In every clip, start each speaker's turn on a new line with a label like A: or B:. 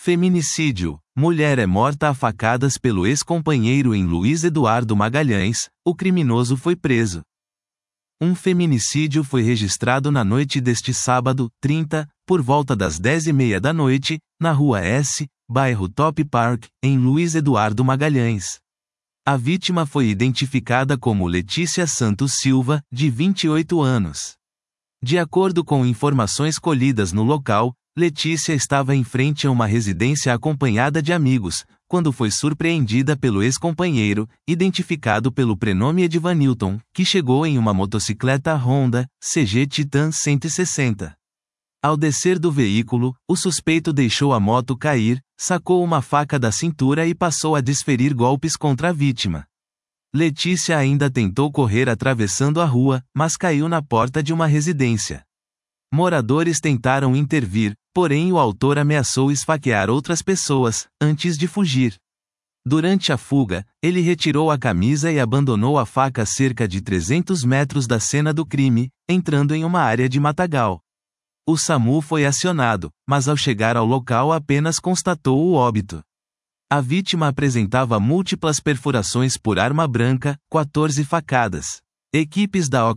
A: Feminicídio. Mulher é morta a facadas pelo ex-companheiro em Luiz Eduardo Magalhães, o criminoso foi preso. Um feminicídio foi registrado na noite deste sábado, 30, por volta das 10h30 da noite, na Rua S, bairro Top Park, em Luiz Eduardo Magalhães. A vítima foi identificada como Letícia Santos Silva, de 28 anos. De acordo com informações colhidas no local, Letícia estava em frente a uma residência acompanhada de amigos, quando foi surpreendida pelo ex-companheiro, identificado pelo prenome Edivanilton, que chegou em uma motocicleta Honda CG Titan 160. Ao descer do veículo, o suspeito deixou a moto cair, sacou uma faca da cintura e passou a desferir golpes contra a vítima. Letícia ainda tentou correr atravessando a rua, mas caiu na porta de uma residência. Moradores tentaram intervir, porém o autor ameaçou esfaquear outras pessoas, antes de fugir. Durante a fuga, ele retirou a camisa e abandonou a faca a cerca de 300 metros da cena do crime, entrando em uma área de matagal. O SAMU foi acionado, mas ao chegar ao local apenas constatou o óbito. A vítima apresentava múltiplas perfurações por arma branca, 14 facadas. Equipes da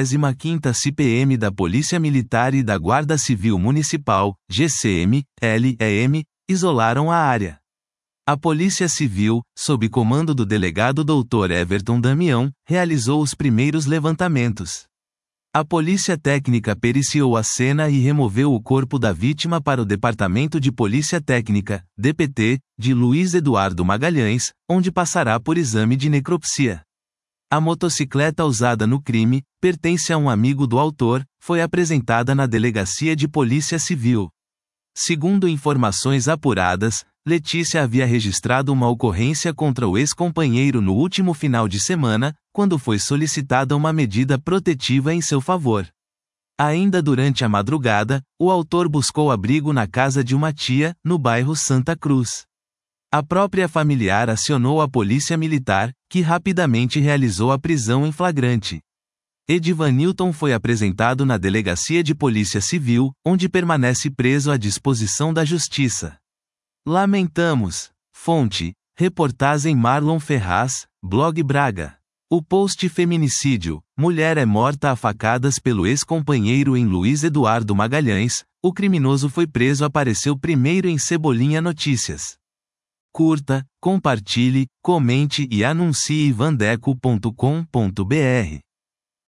A: 85ª CPM da Polícia Militar e da Guarda Civil Municipal, GCM, LEM, isolaram a área. A Polícia Civil, sob comando do delegado Dr. Everton Damião, realizou os primeiros levantamentos. A Polícia Técnica periciou a cena e removeu o corpo da vítima para o Departamento de Polícia Técnica, DPT, de Luiz Eduardo Magalhães, onde passará por exame de necropsia. A motocicleta usada no crime, pertence a um amigo do autor, foi apresentada na Delegacia de Polícia Civil. Segundo informações apuradas, Letícia havia registrado uma ocorrência contra o ex-companheiro no último final de semana, quando foi solicitada uma medida protetiva em seu favor. Ainda durante a madrugada, o autor buscou abrigo na casa de uma tia, no bairro Santa Cruz. A própria familiar acionou a polícia militar, que rapidamente realizou a prisão em flagrante. Edivanilton foi apresentado na Delegacia de Polícia Civil, onde permanece preso à disposição da Justiça. Lamentamos. Fonte: reportagem Marlon Ferraz, Blog Braga. O post Feminicídio. Mulher é morta a facadas pelo ex-companheiro em Luiz Eduardo Magalhães, o criminoso foi preso apareceu primeiro em Cebolinha Notícias. Curta, compartilhe, comente e anuncie vandeco.com.br.